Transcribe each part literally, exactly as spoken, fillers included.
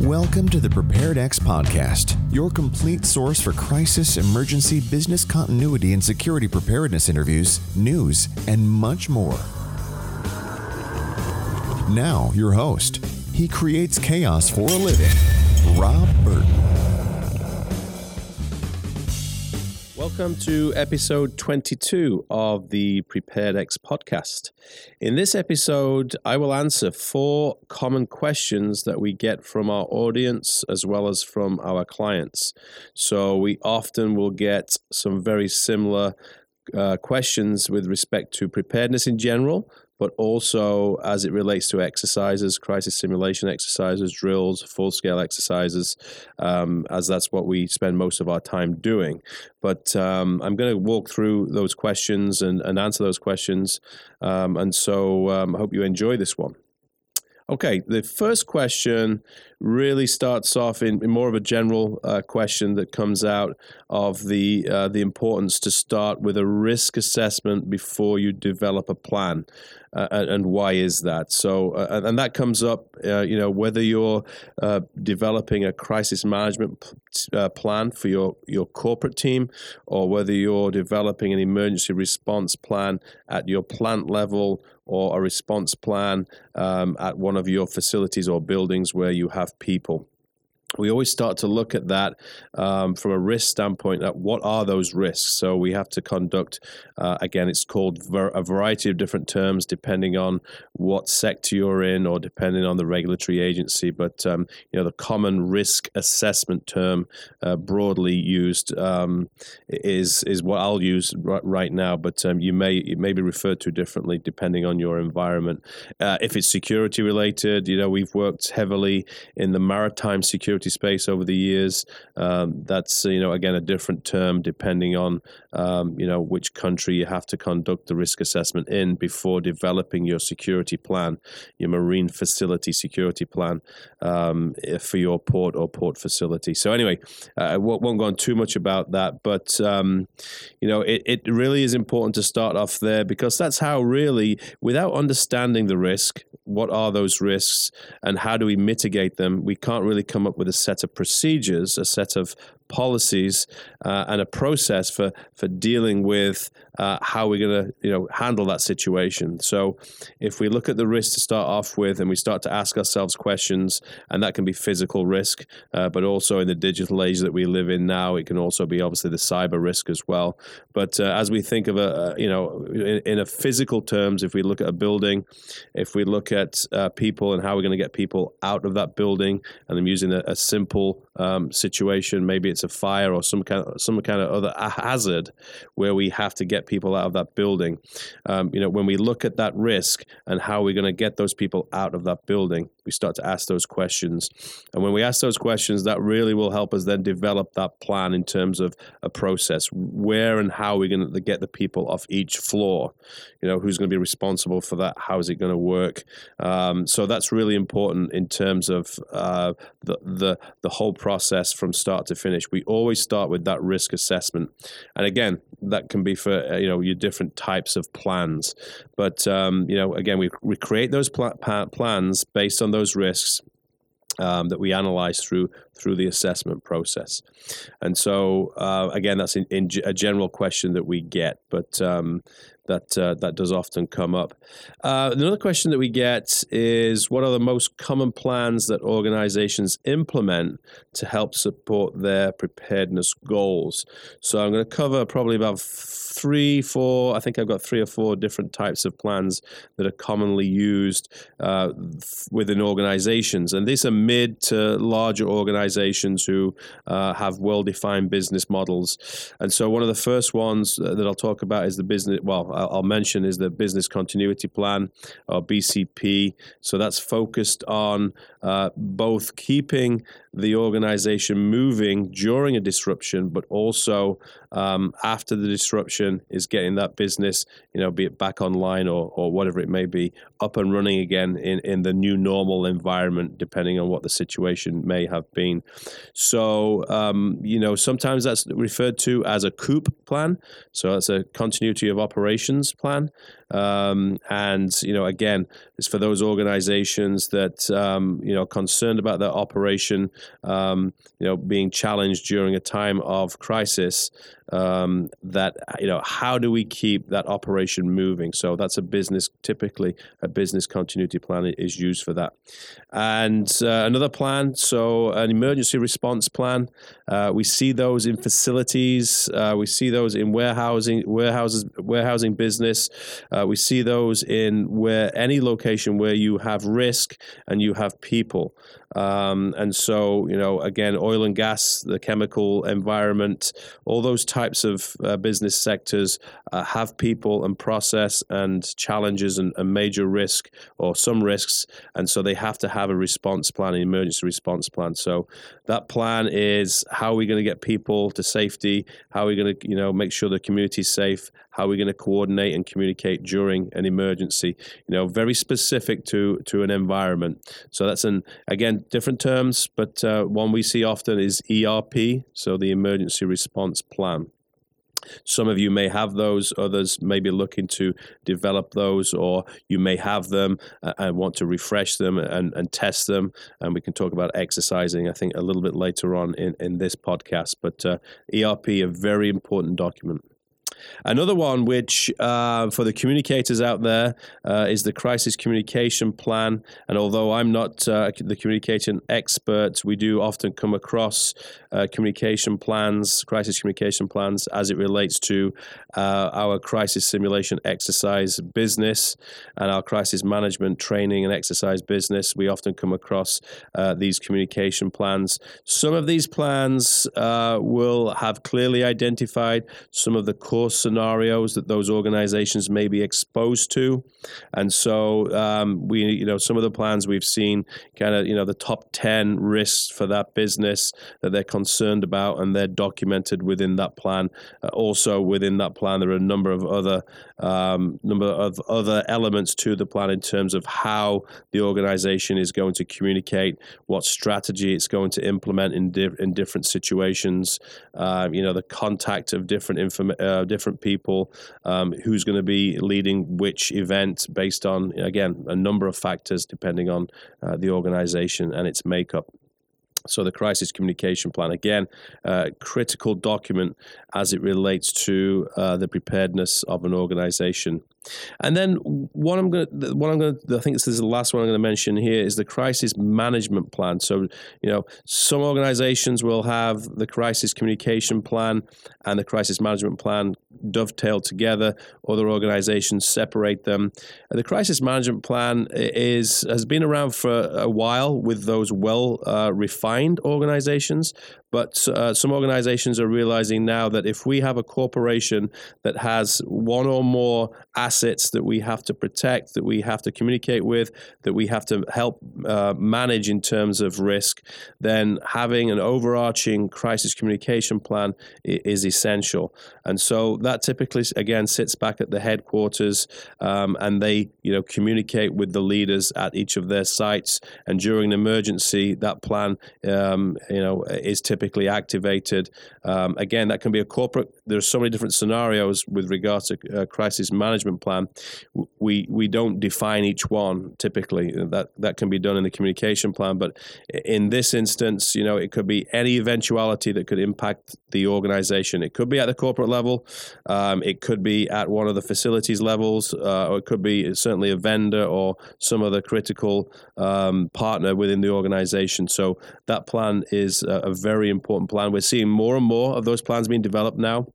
Welcome to the PreparedX podcast, your complete source for crisis, emergency, business continuity, and security preparedness interviews, news, and much more. Now, your host. He creates chaos for a living, Rob Burton. Welcome to episode twenty-two of the PreparedX podcast. In this episode, I will answer four common questions that we get from our audience as well as from our clients. So we often will get some very similar uh, questions with respect to preparedness in general, but also as it relates to exercises, crisis simulation exercises, drills, full-scale exercises, um, as that's what we spend most of our time doing. But um, I'm going to walk through those questions and, and answer those questions, um, and so um, I hope you enjoy this one. Okay, the first question really starts off in, in more of a general uh, question that comes out of the uh, the importance to start with a risk assessment before you develop a plan, uh, and, and why is that? So, uh, and that comes up, uh, you know, whether you're uh, developing a crisis management uh, plan for your your corporate team, or whether you're developing an emergency response plan at your plant level, or a response plan um, at one of your facilities or buildings where you have people. We always start to look at that um, from a risk standpoint, at what are those risks. So we have to conduct, uh, again, it's called ver- a variety of different terms depending on what sector you're in or depending on the regulatory agency. But, um, you know, the common risk assessment term uh, broadly used um, is is what I'll use r- right now. But um, you may it may be referred to differently depending on your environment. Uh, if it's security related, you know, we've worked heavily in the maritime security space over the years. Um, that's, you know, again, a different term depending on, um, you know, which country you have to conduct the risk assessment in before developing your security plan, your marine facility security plan um, for your port or port facility. So anyway, uh, I won't go on too much about that, but, um, you know, it, it really is important to start off there, because that's how really, without understanding the risk, what are those risks and how do we mitigate them, we can't really come up with a set of procedures, a set of policies, uh, and a process for for dealing with uh, how we're going to, you know, handle that situation. So if we look at the risk to start off with and we start to ask ourselves questions, and that can be physical risk, uh, but also in the digital age that we live in now, it can also be obviously the cyber risk as well. But uh, as we think of a, you know, in, in a physical terms, if we look at a building, if we look at uh, people and how we're going to get people out of that building, and I'm using a, a simple um, situation, maybe it's a fire or some kind of, some kind of other hazard where we have to get people out of that building. Um, you know, when we look at that risk and how we're going to get those people out of that building, we start to ask those questions. And when we ask those questions, that really will help us then develop that plan in terms of a process, where and how we're going to get the people off each floor. You know, who's going to be responsible for that? How is it going to work? Um, so that's really important in terms of uh, the, the the whole process from start to finish. We always start with that risk assessment, and again, that can be for uh, you know, your different types of plans. But um, you know, again, we we create those pl- plans based on those risks um, that we analyze through through the assessment process. And so uh, again, that's in, in a general question that we get, but um, that uh, that does often come up. Uh, another question that we get is, what are the most common plans that organizations implement to help support their preparedness goals? So I'm going to cover probably about three, four, I think I've got three or four different types of plans that are commonly used uh, within organizations. And these are mid to larger organizations who uh, have well-defined business models. And so one of the first ones that I'll talk about is the business, well, I'll mention is the business continuity plan, or B C P. So that's focused on uh, both keeping the organization moving during a disruption, but also um, after the disruption is getting that business, you know, be it back online or or whatever it may be, up and running again in, in the new normal environment, depending on what the situation may have been. So, um, you know, sometimes that's referred to as a COOP plan. So that's a continuity of operations plan. Um, and, you know, again, it's for those organizations that, um, you know, concerned about their operation, um, you know, being challenged during a time of crisis, um, that, you know, how do we keep that operation moving? So that's a business, typically a business continuity plan is used for that. And uh, another plan, so an emergency response plan, uh, we see those in facilities, uh, we see those in warehousing, warehouses, warehousing business, uh, we see those in where any location where you have risk and you have people. Um, and so, you know, again, oil and gas, the chemical environment, all those types of uh, business sectors uh, have people and process and challenges and, and major risk or some risks. And so they have to have a response plan, an emergency response plan. So that plan is how are we going to get people to safety? How are we going to, you know, make sure the community is safe? How are we going to coordinate and communicate during an emergency? You know, very specific to to an environment. So that's an, again, different terms, but uh, one we see often is E R P, so the emergency response plan. Some of you may have those, others may be looking to develop those, or you may have them uh, and want to refresh them and, and test them. And we can talk about exercising, I think, a little bit later on in, in this podcast. But uh, E R P, a very important document. Another one, which uh, for the communicators out there, uh, is the crisis communication plan. And although I'm not uh, the communication expert, we do often come across uh, communication plans, crisis communication plans, as it relates to uh, our crisis simulation exercise business and our crisis management training and exercise business. We often come across uh, these communication plans. Some of these plans uh, will have clearly identified some of the core scenarios that those organizations may be exposed to. And so um, we, you know, some of the plans we've seen kind of, you know, the top ten risks for that business that they're concerned about, and they're documented within that plan. Uh, also within that plan, there are a number of other um, number of other elements to the plan in terms of how the organization is going to communicate, what strategy it's going to implement in di- in different situations. Uh, you know, the contact of different inform- uh, different people, um, who's going to be leading which event based on, again, a number of factors depending on uh, the organization and its makeup. So the crisis communication plan, again, uh, critical document as it relates to uh, the preparedness of an organization. And then what I'm going to, what I'm going to, I think this is the last one I'm going to mention here, is the crisis management plan. So, you know, some organizations will have the crisis communication plan and the crisis management plan dovetailed together. Other organizations separate them. The crisis management plan is has been around for a while with those well uh, refined organizations. But uh, some organizations are realizing now that if we have a corporation that has one or more assets that we have to protect, that we have to communicate with, that we have to help uh, manage in terms of risk, then having an overarching crisis communication plan is essential. And so that typically, again, sits back at the headquarters, um, and they, you know, communicate with the leaders at each of their sites. And during an emergency, that plan, um, you know, is typically activated. Um, again, that can be a corporate. There's so many different scenarios with regards to a crisis management plan. We we don't define each one typically. That that can be done in the communication plan. But in this instance, you know, it could be any eventuality that could impact the organization. It could be at the corporate level. Um, it could be at one of the facilities levels, uh, or it could be certainly a vendor or some other critical um, partner within the organization. So that plan is a, a very important plan. We're seeing more and more of those plans being developed now.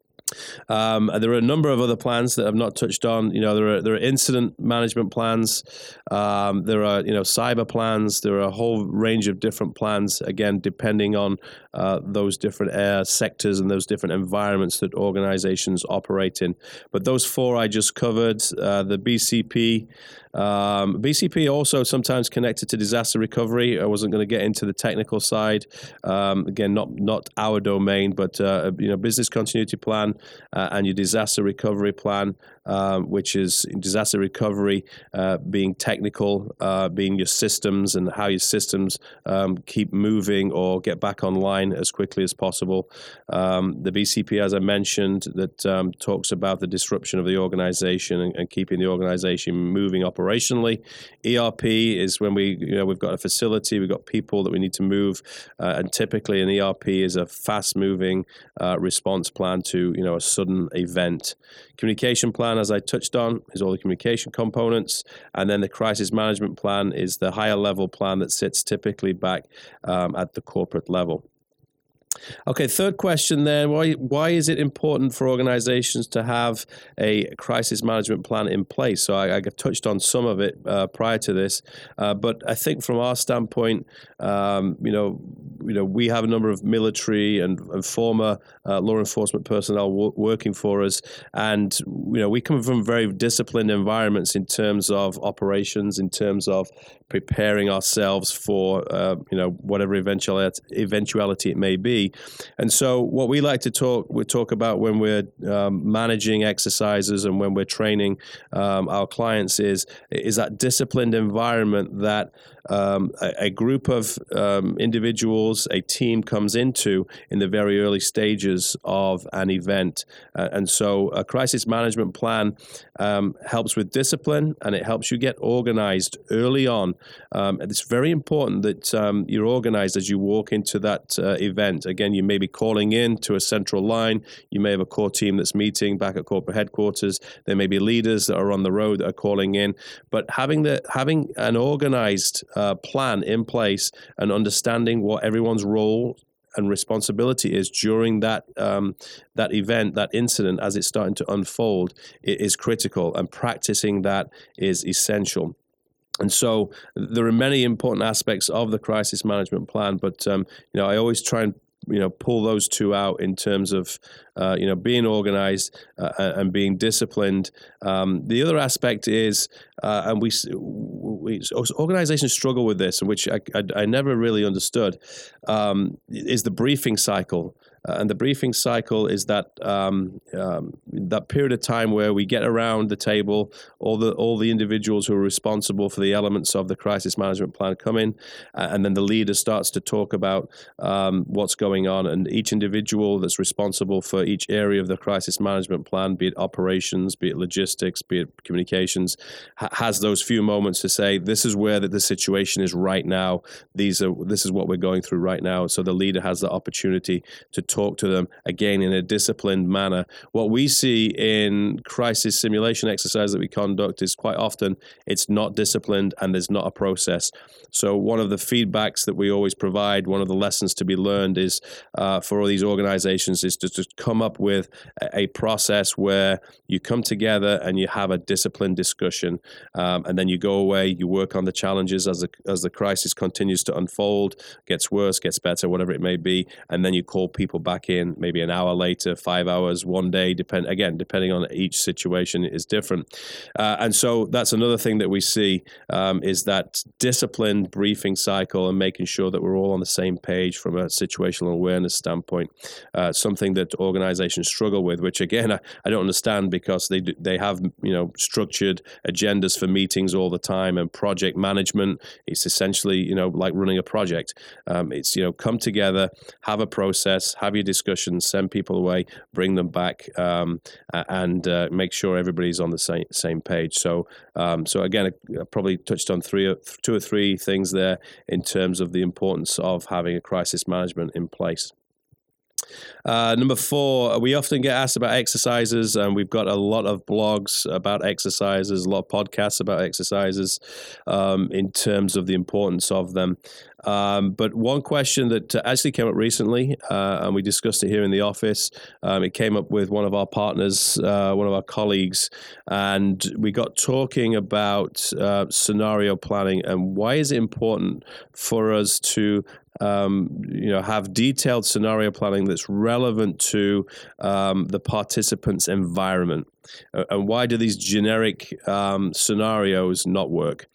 Um, and there are a number of other plans that I've not touched on. You know, there are there are incident management plans. Um, there are you know cyber plans. There are a whole range of different plans. Again, depending on uh, those different uh, sectors and those different environments that organizations operate in. But those four I just covered. Uh, the B C P. Um, B C P also sometimes connected to disaster recovery. I wasn't going to get into the technical side. Um, again, not not our domain, but uh, you know, business continuity plan uh, and your disaster recovery plan. um, which is disaster recovery, uh, being technical, uh, being your systems and how your systems um, keep moving or get back online as quickly as possible. Um, the B C P, as I mentioned, that um, talks about the disruption of the organization and, and keeping the organization moving operationally. E R P is when we, you know, we've got a facility, we've got people that we need to move, uh, and typically an E R P is a fast-moving uh, response plan to, you know, a sudden event. Communication plan, as I touched on, is all the communication components, and then the crisis management plan is the higher level plan that sits typically back um, at the corporate level. Okay, third question then, why why is it important for organizations to have a crisis management plan in place? So I, I touched on some of it uh, prior to this, uh, but I think from our standpoint, um, you know, you know, we have a number of military and, and former uh, law enforcement personnel w- working for us, and you know, we come from very disciplined environments in terms of operations, in terms of preparing ourselves for uh, you know, whatever eventuality, eventuality it may be. And so what we like to talk we talk about when we're um, managing exercises and when we're training um, our clients is is that disciplined environment that um, a, a group of um, individuals, a team comes into in the very early stages of an event. Uh, and so a crisis management plan um, helps with discipline, and it helps you get organized early on. Um, and it's very important that um, you're organized as you walk into that uh, event. Again, you may be calling in to a central line. You may have a core team that's meeting back at corporate headquarters. There may be leaders that are on the road that are calling in. But having the having an organized uh, plan in place and understanding what everyone's role and responsibility is during that um, that event, that incident, as it's starting to unfold, it is critical, and practicing that is essential. And so there are many important aspects of the crisis management plan, but um, you know, I always try and you know, pull those two out in terms of, uh, you know, being organized uh, and being disciplined. Um, the other aspect is, uh, and we, we, organizations struggle with this, which I, I, I never really understood, um, is the briefing cycle. Uh, and the briefing cycle is that um, um, that period of time where we get around the table, all the all the individuals who are responsible for the elements of the crisis management plan come in, uh, and then the leader starts to talk about um, what's going on, and each individual that's responsible for each area of the crisis management plan, be it operations, be it logistics, be it communications, ha- has those few moments to say, this is where the, the situation is right now. These are this is what we're going through right now. So the leader has the opportunity to talk to them, again, in a disciplined manner. What we see in crisis simulation exercise that we conduct is quite often it's not disciplined and there's not a process. So one of the feedbacks that we always provide, one of the lessons to be learned is uh, for all these organizations is to just come up with a, a process where you come together and you have a disciplined discussion, um, and then you go away, you work on the challenges as the, as the crisis continues to unfold, gets worse, gets better, whatever it may be, and then you call people back in maybe an hour later, five hours, one day, depend again, depending on each situation is different. Uh, and so that's another thing that we see um, is that disciplined briefing cycle and making sure that we're all on the same page from a situational awareness standpoint, uh, something that organizations struggle with, which again, I, I don't understand because they do, they have, you know, structured agendas for meetings all the time, and project management, it's essentially, you know, like running a project. Um, it's, you know, come together, have a process, have your discussions, send people away, bring them back, um, and uh, make sure everybody's on the same same page. So, um, so again, I probably touched on three, or, two or three things there in terms of the importance of having a crisis management in place. Uh, number four, we often get asked about exercises, and we've got a lot of blogs about exercises, a lot of podcasts about exercises um, in terms of the importance of them. Um, but one question that actually came up recently, uh, and we discussed it here in the office, um, it came up with one of our partners, uh, one of our colleagues, and we got talking about uh, scenario planning and why is it important for us to Um, you know, have detailed scenario planning that's relevant to um, the participant's environment. Uh, and why do these generic um, scenarios not work?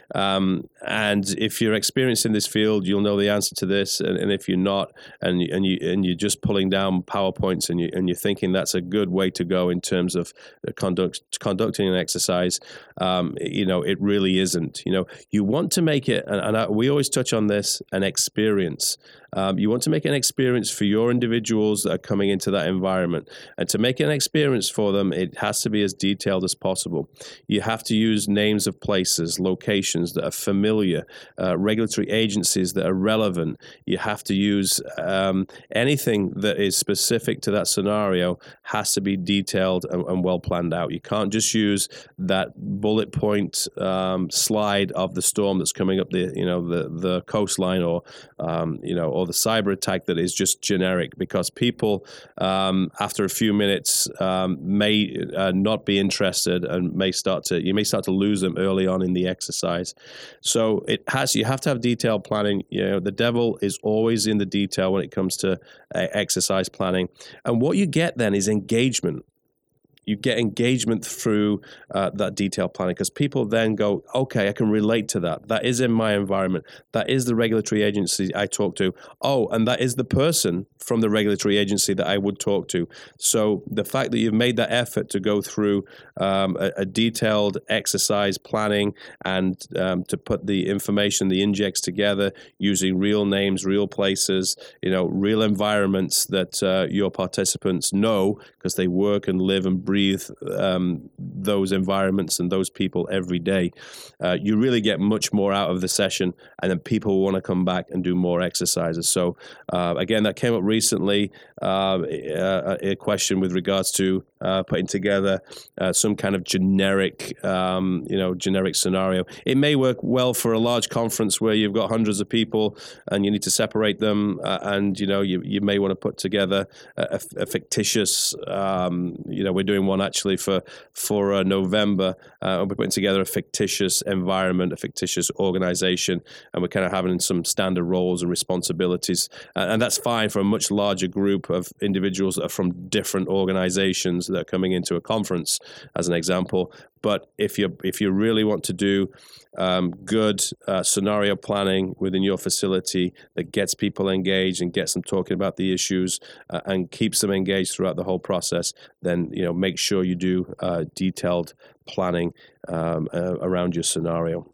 Um, and if you're experienced in this field, you'll know the answer to this. And, and if you're not, and you, and you and you're just pulling down PowerPoints, and you and you're thinking that's a good way to go in terms of conduct conducting an exercise, um, you know, it really isn't. You know, you want to make it, and, and I, we always touch on this, an experience. Um, you want to make an experience for your individuals that are coming into that environment. And to make an experience for them, it has to be as detailed as possible. You have to use names of places, locations that are familiar, uh, regulatory agencies that are relevant. You have to use um, anything that is specific to that scenario has to be detailed and, and well planned out. You can't just use that bullet point um, slide of the storm that's coming up the, you know, the, the coastline, or, um, you know, or the cyber attack that is just generic, because people um, after a few minutes um, may uh, not be interested, and may start to you may start to lose them early on in the exercise. So it has you have to have detailed planning. You know, the devil is always in the detail when it comes to uh, exercise planning, and what you get then is engagement. You get engagement through uh, that detailed planning, because people then go, okay, I can relate to that. That is in my environment. That is the regulatory agency I talk to. Oh, and that is the person from the regulatory agency that I would talk to. So the fact that you've made that effort to go through um, a, a detailed exercise planning, and um, to put the information, the injects together using real names, real places, you know, real environments that uh, your participants know, because they work and live and breathe breathe um, those environments and those people every day, uh, you really get much more out of the session, and then people want to come back and do more exercises. So uh, again, that came up recently, uh, a, a question with regards to uh, putting together uh, some kind of generic, um, you know, generic scenario. It may work well for a large conference where you've got hundreds of people and you need to separate them, uh, and you know, you, you may want to put together a, a fictitious, um, you know, we're doing one actually for for uh, November. Uh, we're putting together a fictitious environment, a fictitious organization, and we're kind of having some standard roles and responsibilities, uh, and that's fine for a much larger group of individuals that are from different organizations that are coming into a conference, as an example. But if you if you really want to do um, good uh, scenario planning within your facility that gets people engaged and gets them talking about the issues uh, and keeps them engaged throughout the whole process, then you know make sure you do uh, detailed planning um, uh, around your scenario.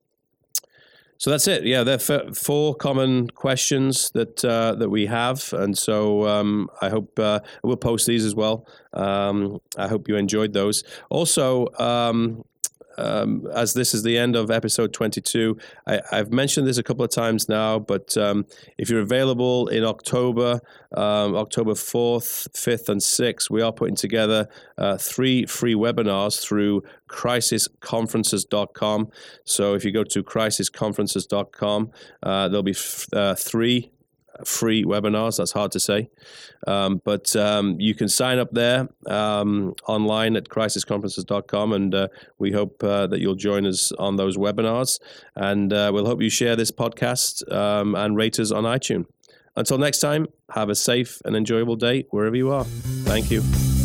So that's it. Yeah, there are four common questions that uh, that we have, and so um, I hope uh, we'll post these as well. Um, I hope you enjoyed those. Also, um, um, as this is the end of episode twenty-two, I, I've mentioned this a couple of times now, but um, if you're available in October, um, October fourth, fifth, and sixth, we are putting together uh, three free webinars through crisis conferences dot com. So if you go to crisis conferences dot com, uh, there'll be f- uh, three free webinars. That's hard to say. Um, but um, you can sign up there um, online at crisis conferences dot com, and uh, we hope uh, that you'll join us on those webinars. And uh, we'll hope you share this podcast um, and rate us on iTunes. Until next time, have a safe and enjoyable day wherever you are. Thank you.